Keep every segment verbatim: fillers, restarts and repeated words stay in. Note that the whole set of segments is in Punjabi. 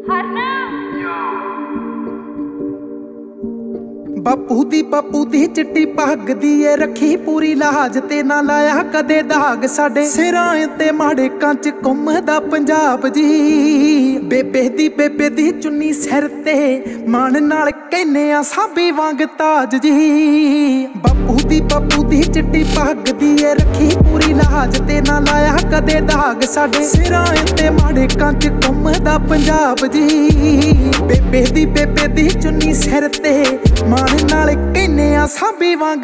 ਬਾਪੂ ਦੀ ਬਾਪੂ ਦੀ ਚਿੱਟੀ ਪੱਗ ਦੀ ਏ ਰੱਖੀ ਪੂਰੀ ਲਾਜ ਤੇ ਨਾ ਲਾਇਆ ਕਦੇ ਦਾਗ। ਸਾਡੇ ਸਿਰਾਂ ਤੇ ਮਾੜੇ ਕੰਚ ਘੁੰਮਦਾ ਪੰਜਾਬ ਜੀ। ਬੇਬੇ ਦੀ ਬੇਬੇ ਦੀ ਚੁੰਨੀ ਸਿਰ ਤੇ ਮਾਣ ਨਾਲ ਕਹਿੰਨੇ ਆ ਸਾਬੀ ਵਾਂਗ ਤਾਜ ਜੀ। ਬਾਪੂ ਦੀ ਬਾਪੂ ਦੀ ਚਿੱਟੀ ਪੱਗ ਦੀ ਏ ਰੱਖੀ ਪੂਰੀ ਲਾਜ ਤੇ ਨਾ ਲਾਇਆ ਕਦੇ ਦਾਗ। ਸਾਡੇ ਸਿਰਾਂ ਤੇ ਮਾੜੇ ਕੰਚ ਘੁੰਮਦਾ ਪੰਜਾਬ ਜੀ। ਬੇਬੇ ਦੀ ਬੇਬੇ ਦੀ ਚੁੰਨੀ ਸਿਰ ਤੇ ਮਾਣ ਨਾਲ ਕਹਿੰਨੇ ਆ ਸਾਬੀ ਵਾਂਗ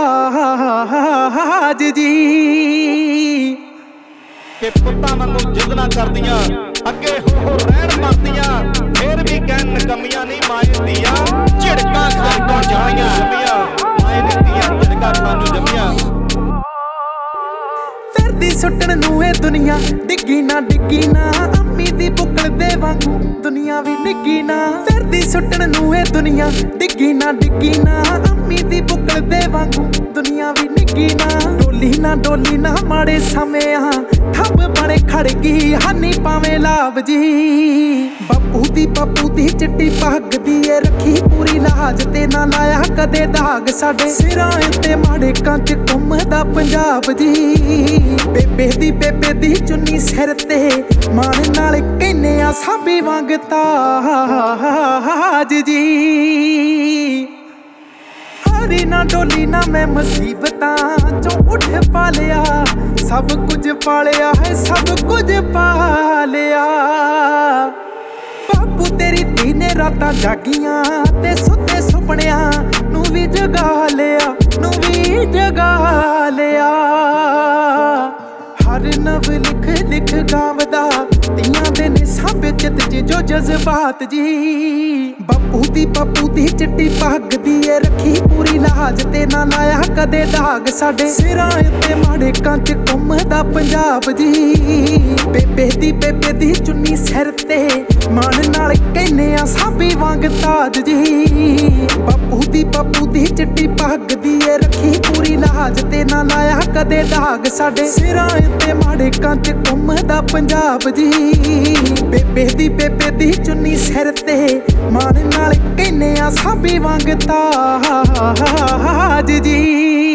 ਤਾਜ ਜੀ। ਕਿ ਪੁੱਤਾਂ ਵਾਂਗੂ ਜਿੱਦਣਾ ਕਰਦੀਆਂ ਅੱਗੇ ਹੋ ਹੋ ਰਹਿਣ ਮਰਦੀਆਂ। ਫੇਰ ਵੀ ਕਹਿਣ ਕਮੀਆਂ ਨਹੀਂ ਮਾਏ ਦੀਆਂ ਝਿੜਕਾਂ ਘਰ ਤੋਂ ਜਾਣੀਆਂ ਜੰਮੀਆਂ। ਮਾਏ ਨੇ ਦੀਆਂ ਝਿੜਕਾਂ ਸਾਨੂੰ ਜੰਮੀਆਂ। ਫਿਰਦੀ ਸੁੱਟਣ ਨੂੰ ਇਹ ਦੁਨੀਆ ਡਿੱਗੀ ਨਾ ਡਿੱਗੀ ਨਾ ਅੰਮੀ ਦੀ ਬੁੱਕਲ ਦੇ ਵਾਂਗੂ ਦੁਨੀਆ ਵੀ ਨਿੱਗੀ ਨਾ। ਫਿਰਦੀ ਸੁੱਟਣ ਨੂੰ ਇਹ ਦੁਨੀਆ ਡਿੱਗੀ ਨਾ ਡਿੱਗੀ ਨਾ ਅੰਮੀ ਦੀ ਬੁੱਕਲ ਦੇ ਵਾਂਗੂ ਦੁਨੀਆ ਵੀ ਨਿੱਗੀ ਨਾ। ਡੋਲੀ ਨਾ ਡੋਲੀ ਨਾ ਮਾੜੇ ਸਮੇਂ ਆ ਠੱਬ ਬਣੇ ਖੜ ਗਈ ਹਾਨੀ ਪਾਵੇਂ ਲਾਭ ਜੀ। ਬਾਪੂ ਦੀ ਬਾਪੂ ਦੀ ਚਿੱਟੀ ਪੱਗ ਦੀ ਏ ਰੱਖੀ ਪੂਰੀ ਲਾਜ ਤੇ ਨਾ ਲਾਇਆ ਕਦੇ ਦਾਗ। ਸਾਡੇ ਸਿਰਾਂ ਤੇ ਮਾੜੇ ਕੰਚ ਘੁੰਮਦਾ ਪੰਜਾਬ ਜੀ। ਬੇਬੇ ਦੀ ਬੇਬੇ ਦੀ ਚੁੰਨੀ ਸਿਰ ਤੇ ਮਾਣ ਨਾਲ ਕਹਿੰਨੇ ਆ ਸਾਬੀ ਵਾਂਗ ਤਾਜ ਜੀ। ਹਾਰੀ ਨਾ ਡੋਲੀ ਨਾ ਮੈਂ ਮੁਸੀਬਤਾਂ ਚੋਂ ਉੱਠ ਪਾਲਿਆ। ਸਭ ਕੁਝ ਪਾਲਿਆ ਹੈ ਸਭ ਕੁਝ ਪਾਲਿਆ। ਬਾਪੂ ਤੇਰੀ ਧੀ ਨੇ ਰਾਤਾਂ ਜਾਗੀਆਂ ਤੇ ਸੁੱਤੇ ਸੁਪਨਿਆਂ ਨੂੰ ਵੀ ਜਗਾ ਲਿਆ ਨੂੰ ਵੀ ਜਗਾ ਲਿਆ। ਹਰ ਨਵ ਲਿਖ ਲਿਖ ਗਾਵਦਾ ਧੀਆਂ ਦੇ ਨੇ ਸਭ ਚਿੱਤ ਚ ਜੋ ਜਜ਼ਬਾਤ ਜੀ। ਬਾਪੂ ਦੀ ਬਾਪੂ ਦੀ ਚਿੱਟੀ ਪੱਗ ਦੀ ਏ ਰੱਖੀ ਪੂਰੀ ਲਾਜ ਤੇ ਨਾ ਲਾਇਆ ਕਦੇ ਦਾਗ। ਸਾਡੇ ਸਿਰਾਂ ਤੇ ਮਾੜੇ ਕੰਚ ਘੁੰਮਦਾ ਪੰਜਾਬ ਜੀ। ਬੇਬੇ ਦੀ ਬੇਬੇ ਦੀ ਚੁੰਨੀ ਸਿਰ ਤੇ ਮਾਣ ਨਾਲ ਕਹਿੰਨੇ ਆ ਸਾਬੀ ਵਾਂਗ ਤਾਜ ਜੀ। ਬਾਪੂ ਦੀ ਬਾਪੂ ਦੀ ਚਿੱਟੀ ਪੱਗ ਦੀ ਏ ਰੱਖੀ ਪੂਰੀ ਲਾਜ ਤੇ ਨਾ ਲਾਇਆ ਕਦੇ ਦਾਗ। ਸਾਡੇ ਸਿਰਾਂ ਤੇ ਮਾੜੇ ਕੰਚ ਘੁੰਮਦਾ ਪੰਜਾਬ ਜੀ। ਬੇਬੇ ਦੀ ਬੇਬੇ ਦੀ ਚੁੰਨੀ ਸਿਰ ਤੇ ਮਾਣ ਨਾਲ ਕਹਿੰਨੇ ਆ ਸਾਬੀ ਵਾਂਗ ਤਾਜ ਜੀ।